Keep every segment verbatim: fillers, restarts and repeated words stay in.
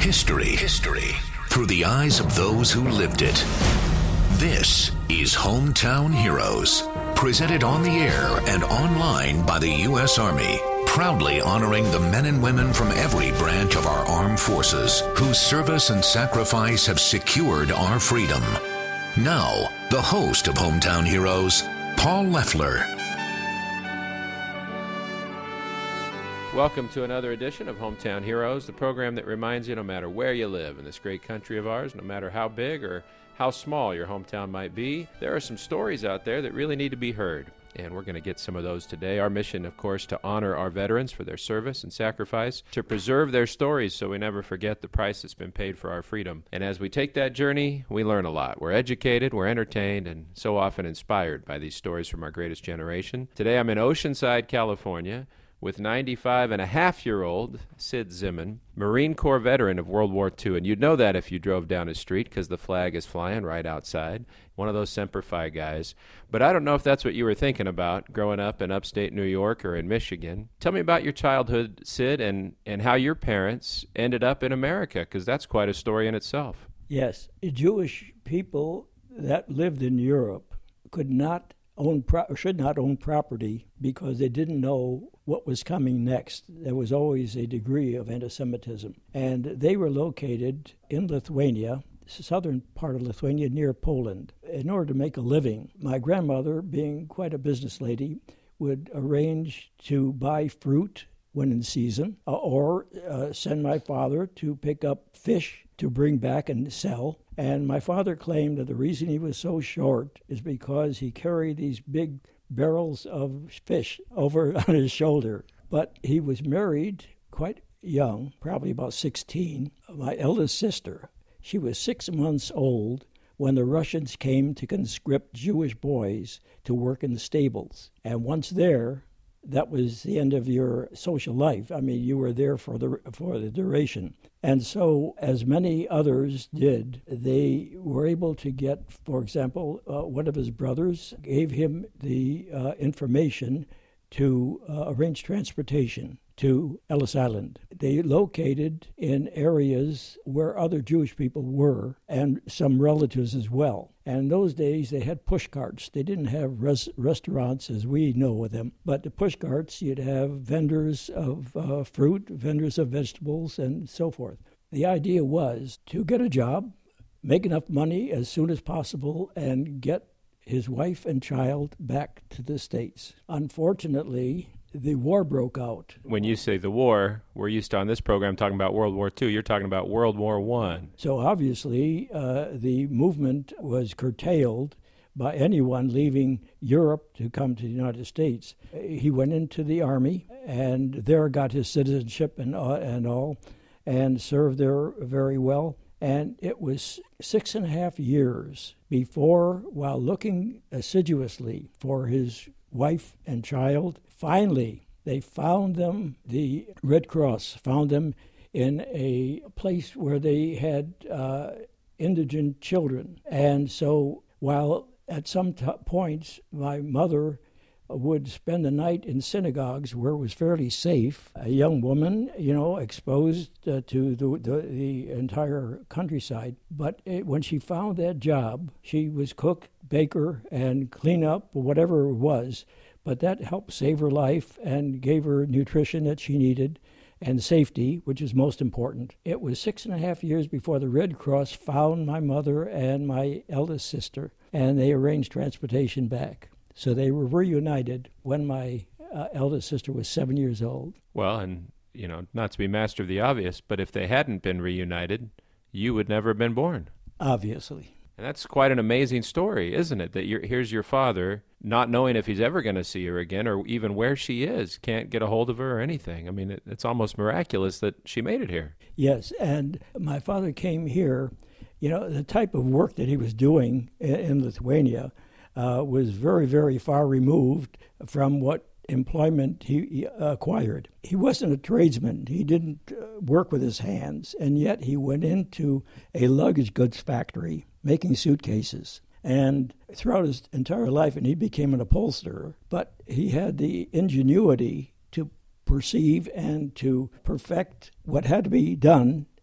History. History. Through the eyes of those who lived it. This is Hometown Heroes. Presented on the air and online by the U S Army. Proudly honoring the men and women from every branch of our armed forces whose service and sacrifice have secured our freedom. Now, the host of Hometown Heroes, Paul Leffler. Welcome to another edition of Hometown Heroes, the program that reminds you no matter where you live in this great country of ours, no matter how big or how small your hometown might be, there are some stories out there that really need to be heard. And we're going to get some of those today. Our mission, of course, to honor our veterans for their service and sacrifice, to preserve their stories so we never forget the price that's been paid for our freedom. And as we take that journey, we learn a lot. We're educated, we're entertained, and so often inspired by these stories from our greatest generation. Today I'm in Oceanside, California, with ninety-five and a half year old Sid Zimmern, Marine Corps veteran of World War Two. And you'd know that if you drove down his street because the flag is flying right outside. One of those Semper Fi guys. But I don't know if that's what you were thinking about growing up in upstate New York or in Michigan. Tell me about your childhood, Sid, and, and how your parents ended up in America, because that's quite a story in itself. Yes. Jewish people that lived in Europe could not own pro- should not own property because they didn't know what was coming next. There was always a degree of anti-Semitism. And they were located in Lithuania, southern part of Lithuania, near Poland. In order to make a living, my grandmother, being quite a business lady, would arrange to buy fruit when in season, uh, or uh, send my father to pick up fish to bring back and sell. And my father claimed that the reason he was so short is because he carried these big barrels of fish over on his shoulder. But he was married quite young, probably about sixteen. My eldest sister, she was six months old when the Russians came to conscript Jewish boys to work in the stables. And once there, that was the end of your social life. I mean, you were there for the for the duration. And so, as many others did, they were able to get, for example, uh, one of his brothers gave him the uh, information to uh, arrange transportation to Ellis Island. They located in areas where other Jewish people were, and some relatives as well. And in those days, they had push carts. They didn't have res- restaurants as we know them, but the push carts, you'd have vendors of uh, fruit, vendors of vegetables, and so forth. The idea was to get a job, make enough money as soon as possible, and get his wife and child back to the States. Unfortunately, the war broke out. When you say the war, we're used to on this program talking about World War Two. You're talking about World War One. So obviously, uh, the movement was curtailed by anyone leaving Europe to come to the United States. He went into the Army and there got his citizenship and, uh, and all, and served there very well. And it was six and a half years before, while looking assiduously for his wife and child, finally, they found them, the Red Cross found them in a place where they had uh, indigent children. And so while at some t- points my mother would spend the night in synagogues where it was fairly safe, a young woman, you know, exposed uh, to the, the, the entire countryside. But it, when she found that job, she was cook, baker, and clean up, whatever it was. But that helped save her life and gave her nutrition that she needed and safety, which is most important. It was six and a half years before the Red Cross found my mother and my eldest sister, and they arranged transportation back. So they were reunited when my uh, eldest sister was seven years old. Well, and, you know, not to be master of the obvious, but if they hadn't been reunited, you would never have been born. Obviously. And that's quite an amazing story, isn't it? That you're, here's your father, not knowing if he's ever going to see her again or even where she is, can't get a hold of her or anything. I mean, it, it's almost miraculous that she made it here. Yes, and my father came here. You know, the type of work that he was doing in, in Lithuania uh, was very, very far removed from what employment he, he acquired. He wasn't a tradesman. He didn't uh, work with his hands, and yet he went into a luggage goods factory making suitcases. And throughout his entire life, and he became an upholsterer, but he had the ingenuity to perceive and to perfect what had to be done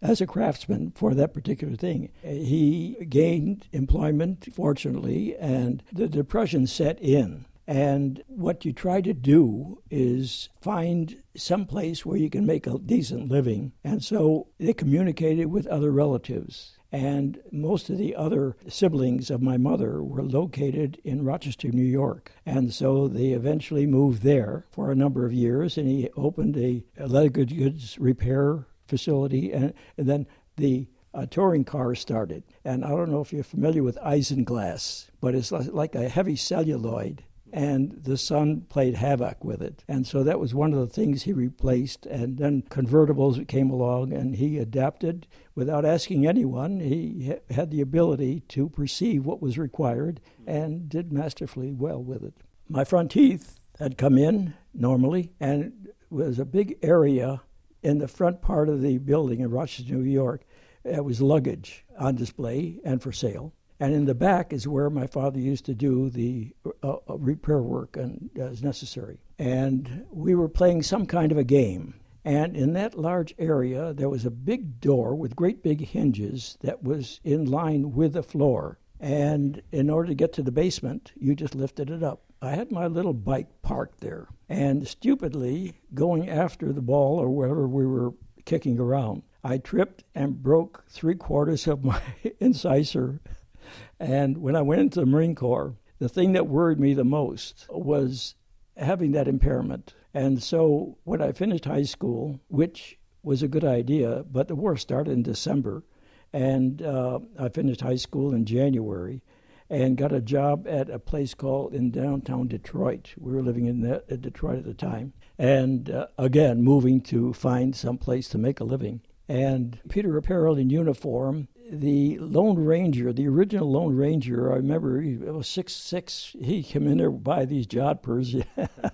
as a craftsman for that particular thing. He gained employment, fortunately, and the Depression set in. And what you try to do is find some place where you can make a decent living. And so they communicated with other relatives. And most of the other siblings of my mother were located in Rochester, New York. And so they eventually moved there for a number of years, and he opened a leather goods repair facility, and, and then the uh, touring car started. And I don't know if you're familiar with isinglass, but it's like a heavy celluloid. And the sun played havoc with it. And so that was one of the things he replaced. And then convertibles came along, and he adapted without asking anyone. He ha- had the ability to perceive what was required and did masterfully well with it. My front teeth had come in normally, and it was a big area in the front part of the building in Rochester, New York. It was luggage on display and for sale. And in the back is where my father used to do the uh, repair work and, uh, as necessary. And we were playing some kind of a game. And in that large area, there was a big door with great big hinges that was in line with the floor. And in order to get to the basement, you just lifted it up. I had my little bike parked there. And stupidly, going after the ball or wherever we were kicking around, I tripped and broke three quarters of my incisor. And when I went into the Marine Corps, the thing that worried me the most was having that impairment. And so when I finished high school, which was a good idea, but the war started in December, and uh, I finished high school in January and got a job at a place called in downtown Detroit. We were living in that, at Detroit at the time. And uh, again, moving to find some place to make a living. And Peter Apparel in uniform, the Lone Ranger, the original Lone Ranger, I remember he was six foot six. He came in there to buy these jodhpurs.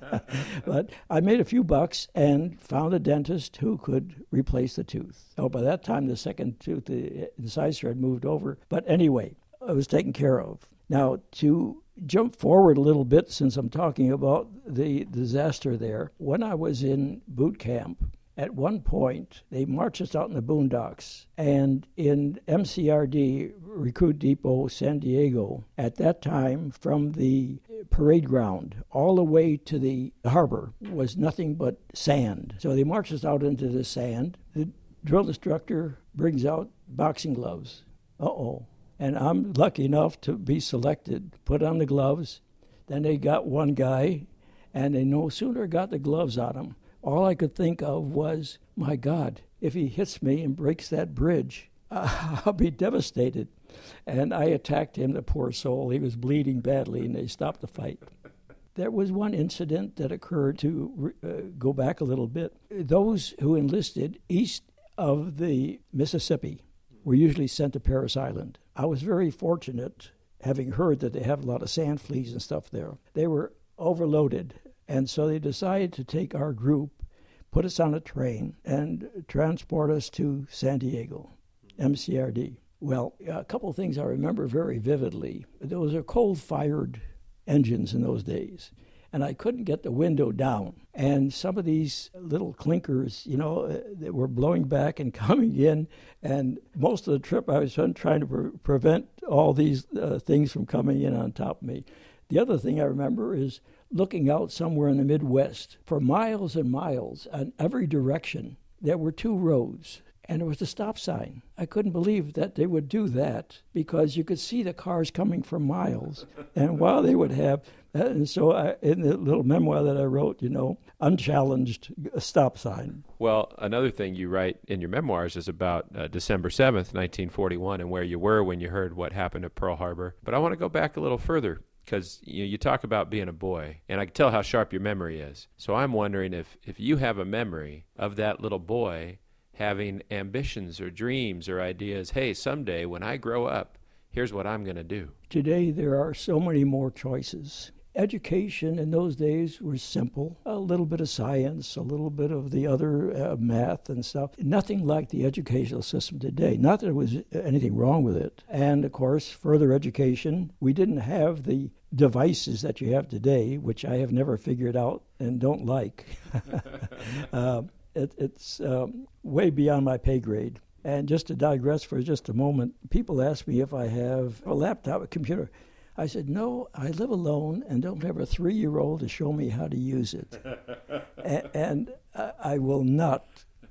But I made a few bucks and found a dentist who could replace the tooth. Oh, by that time, the second tooth, the incisor had moved over. But anyway, it was taken care of. Now, to jump forward a little bit, since I'm talking about the disaster there, when I was in boot camp, at one point, they marched us out in the boondocks, and in M C R D, Recruit Depot, San Diego, at that time, from the parade ground all the way to the harbor was nothing but sand. So they marched us out into the sand. The drill instructor brings out boxing gloves. Uh-oh. And I'm lucky enough to be selected, put on the gloves. Then they got one guy, and they no sooner got the gloves on him, all I could think of was, my God, if he hits me and breaks that bridge, I'll be devastated. And I attacked him, the poor soul. He was bleeding badly, and they stopped the fight. There was one incident that occurred, to uh, go back a little bit. Those who enlisted east of the Mississippi were usually sent to Parris Island. I was very fortunate, having heard that they have a lot of sand fleas and stuff there. They were overloaded. And so they decided to take our group, put us on a train, and transport us to San Diego, M C R D. Well, a couple of things I remember very vividly. Those are coal-fired engines in those days, and I couldn't get the window down. And some of these little clinkers, you know, they were blowing back and coming in, and most of the trip I was trying to pre- prevent all these uh, things from coming in on top of me. The other thing I remember is looking out somewhere in the Midwest. For miles and miles, in every direction, there were two roads, and there was a stop sign. I couldn't believe that they would do that, because you could see the cars coming for miles. And while they would have, and so I, in the little memoir that I wrote, you know, unchallenged stop sign. Well, another thing you write in your memoirs is about uh, December seventh, nineteen forty-one, and where you were when you heard what happened at Pearl Harbor. But I want to go back a little further, because you know, you talk about being a boy, and I can tell how sharp your memory is. So I'm wondering if, if you have a memory of that little boy having ambitions or dreams or ideas, hey, someday when I grow up, here's what I'm going to do. Today there are so many more choices. Education in those days was simple. A little bit of science, a little bit of the other uh, math and stuff. Nothing like the educational system today. Not that there was anything wrong with it. And, of course, further education. We didn't have the devices that you have today, which I have never figured out and don't like. uh, it, it's um, way beyond my pay grade. And just to digress for just a moment, people ask me if I have a laptop, a computer. I said, no, I live alone and don't have a three-year-old to show me how to use it. and and I will not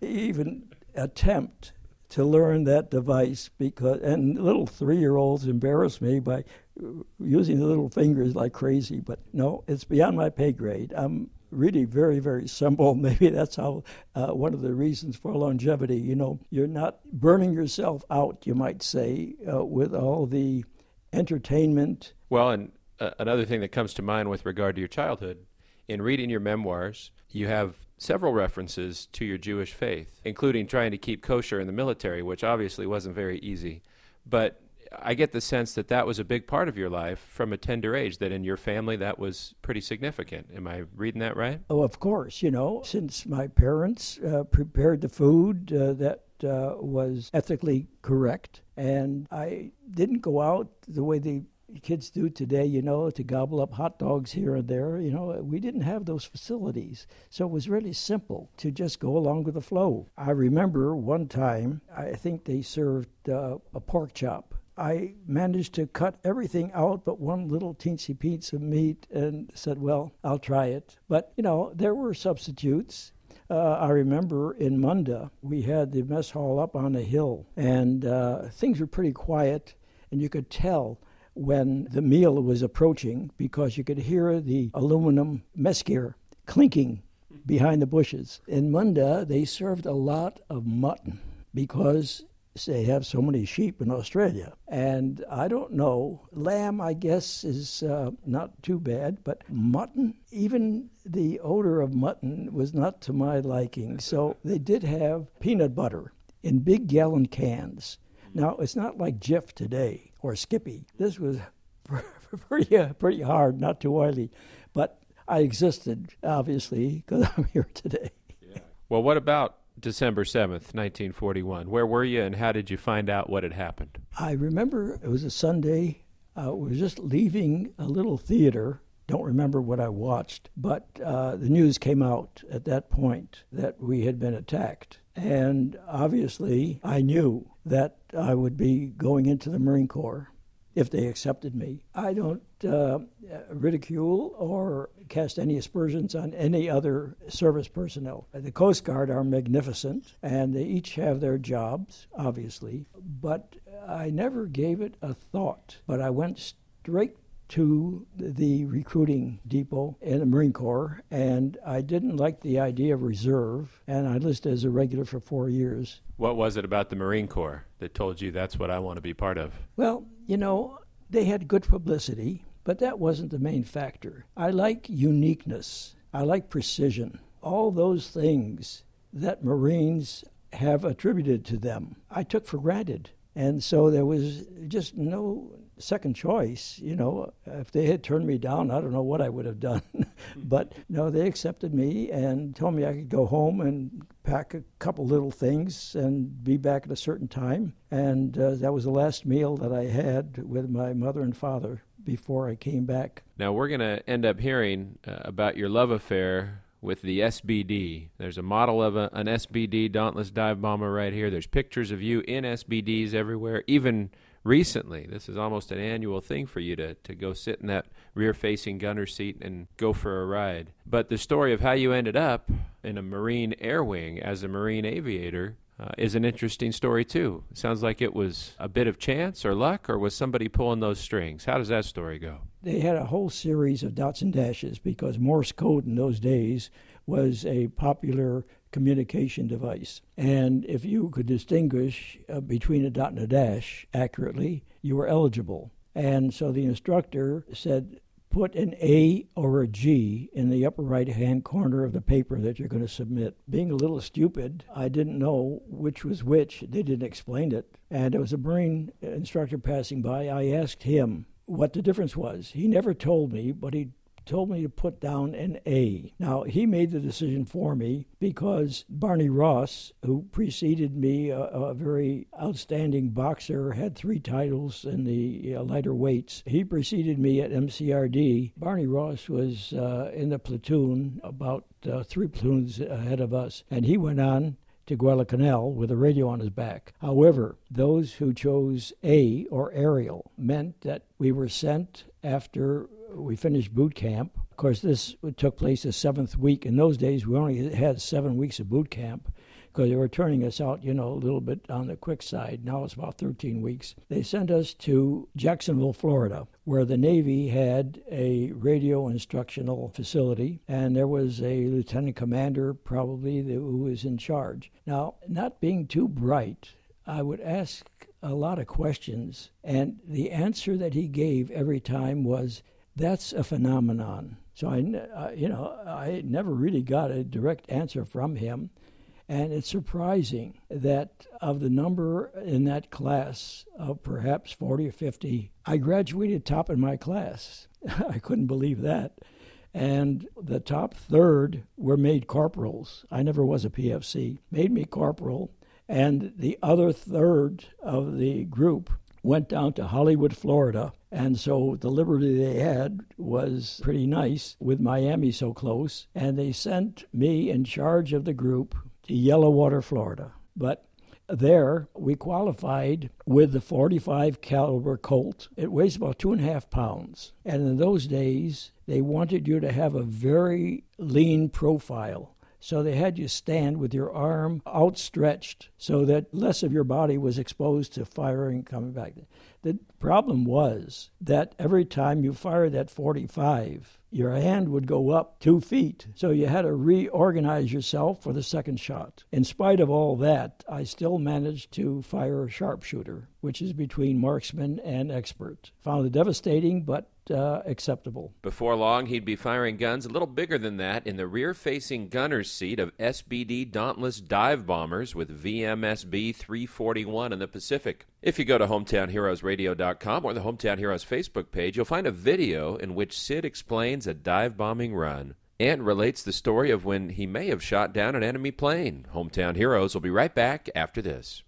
even attempt to learn that device, because, and little three-year-olds embarrass me by using the little fingers like crazy. But no, it's beyond my pay grade. I'm really very, very simple. Maybe that's how uh, one of the reasons for longevity. You know, you're not burning yourself out, you might say, uh, with all the entertainment. Well, and uh, another thing that comes to mind with regard to your childhood, in reading your memoirs, you have several references to your Jewish faith, including trying to keep kosher in the military, which obviously wasn't very easy. But I get the sense that that was a big part of your life from a tender age, that in your family that was pretty significant. Am I reading that right? Oh, of course. You know, since my parents uh, prepared the food uh, that uh, was ethically correct, and I didn't go out the way the kids do today, you know, to gobble up hot dogs here and there. You know, we didn't have those facilities. So it was really simple to just go along with the flow. I remember one time, I think they served uh, a pork chop. I managed to cut everything out but one little teensy piece of meat and said, well, I'll try it. But, you know, there were substitutes. Uh, I remember in Munda, we had the mess hall up on a hill, and uh, things were pretty quiet, and you could tell when the meal was approaching because you could hear the aluminum mess gear clinking behind the bushes. In Munda, they served a lot of mutton because they have so many sheep in Australia. And I don't know, lamb, I guess, is uh, not too bad, but mutton, even the odor of mutton was not to my liking. So they did have peanut butter in big gallon cans. Now, it's not like Jif today or Skippy. This was pretty, uh, pretty hard, not too oily. But I existed, obviously, because I'm here today. Yeah. Well, what about December seventh, nineteen forty-one? Where were you, and how did you find out what had happened? I remember it was a Sunday. Uh, we were just leaving a little theater. Don't remember what I watched, but uh, the news came out at that point that we had been attacked. And obviously, I knew that I would be going into the Marine Corps if they accepted me. I don't uh, ridicule or cast any aspersions on any other service personnel. The Coast Guard are magnificent, and they each have their jobs, obviously, but I never gave it a thought. But I went straight to the recruiting depot in the Marine Corps, and I didn't like the idea of reserve, and I enlisted as a regular for four years. What was it about the Marine Corps that told you that's what I want to be part of? Well, you know, they had good publicity, but that wasn't the main factor. I like uniqueness. I like precision. All those things that Marines have attributed to them, I took for granted. And so there was just no second choice. You know, if they had turned me down, I don't know what I would have done. But no, they accepted me and told me I could go home and pack a couple little things and be back at a certain time. And uh, that was the last meal that I had with my mother and father before I came back. Now, we're going to end up hearing uh, about your love affair with the S B D. There's a model of a, an S B D Dauntless dive bomber right here. There's pictures of you in S B Ds everywhere, even recently. This is almost an annual thing for you to, to go sit in that rear-facing gunner seat and go for a ride. But the story of how you ended up in a Marine Air Wing as a Marine aviator uh, is an interesting story, too. It sounds like it was a bit of chance or luck, or was somebody pulling those strings? How does that story go? They had a whole series of dots and dashes because Morse code in those days was a popular communication device. And if you could distinguish uh, between a dot and a dash accurately, you were eligible. And so the instructor said, put an A or a G in the upper right-hand corner of the paper that you're going to submit. Being a little stupid, I didn't know which was which. They didn't explain it. And there was a Marine instructor passing by. I asked him what the difference was. He never told me, but he told me to put down an A. Now, he made the decision for me because Barney Ross, who preceded me, a, a very outstanding boxer, had three titles in the uh, lighter weights. He preceded me at M C R D. Barney Ross was uh, in the platoon, about uh, three platoons ahead of us, and he went on to Guadalcanal with a radio on his back. However, those who chose A, or aerial, meant that we were sent after we finished boot camp. Of course, this took place the seventh week. In those days, we only had seven weeks of boot camp because they were turning us out, you know, a little bit on the quick side. Now it's about thirteen weeks. They sent us to Jacksonville, Florida, where the Navy had a radio instructional facility, and there was a lieutenant commander probably who was in charge. Now, not being too bright, I would ask a lot of questions, and the answer that he gave every time was, "That's a phenomenon." So I, I, you know, I never really got a direct answer from him, and it's surprising that of the number in that class of perhaps forty or fifty, I graduated top in my class. I couldn't believe that. And the top third were made corporals. I never was a P F C. Made me corporal. And the other third of the group went down to Hollywood, Florida. And so the liberty they had was pretty nice with Miami so close. And they sent me in charge of the group to Yellowwater, Florida. But there we qualified with the forty-five caliber Colt. It weighs about two and a half pounds. And in those days, they wanted you to have a very lean profile. So they had you stand with your arm outstretched so that less of your body was exposed to firing coming back. The problem was that every time you fired that forty-five, your hand would go up two feet. So you had to reorganize yourself for the second shot. In spite of all that, I still managed to fire a sharpshooter, which is between marksman and expert. Found it devastating, but uh, acceptable. Before long, he'd be firing guns a little bigger than that in the rear-facing gunner's seat of S B D Dauntless dive bombers with V M S B three forty-one in the Pacific. If you go to hometown heroes radio dot com or the Hometown Heroes Facebook page, you'll find a video in which Sid explains a dive bombing run and relates the story of when he may have shot down an enemy plane. Hometown Heroes will be right back after this.